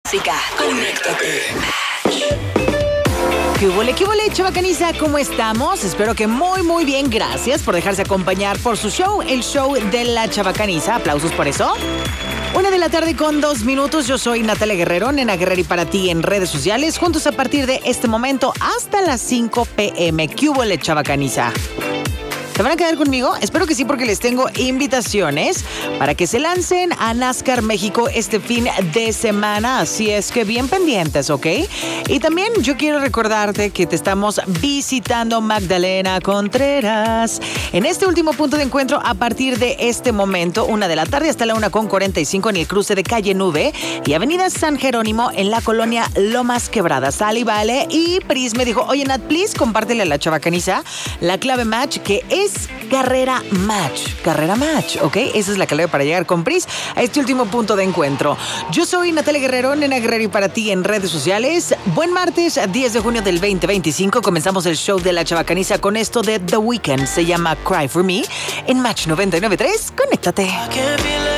Música, conéctate. ¿Qué huele, chavacaniza? ¿Cómo estamos? Espero que muy bien. Gracias por dejarse acompañar por su show, el show de la chavacaniza. Aplausos por eso. 1:02 p.m. Yo soy Natalia Guerrero, Nena Guerrero, y para ti en redes sociales, juntos a partir de este momento hasta las 5 p.m. ¿Qué huele, chavacaniza? ¿Se van a quedar conmigo? Espero que sí, porque les tengo invitaciones para que se lancen a NASCAR México este fin de semana. Así es que bien pendientes, ¿ok? Y también yo quiero recordarte que te estamos visitando Magdalena Contreras en este último punto de encuentro a partir de este momento, 1 de la tarde hasta la 1:45 en el cruce de Calle Nube y Avenida San Jerónimo en la colonia Lomas Quebradas. Sale y vale. Y Pris me dijo, oye Nat, please, compártele a la chavacaniza la clave match, que es Carrera Match, ¿ok? Esa es la clave para llegar con Pris a este último punto de encuentro. Yo soy Natalia Guerrero, Nena Guerrero, y para ti en redes sociales, buen martes, 10 de junio del 2025. Comenzamos el show de la chavacaniza con esto de The Weeknd. Se llama Cry For Me en Match 99.3. Conéctate.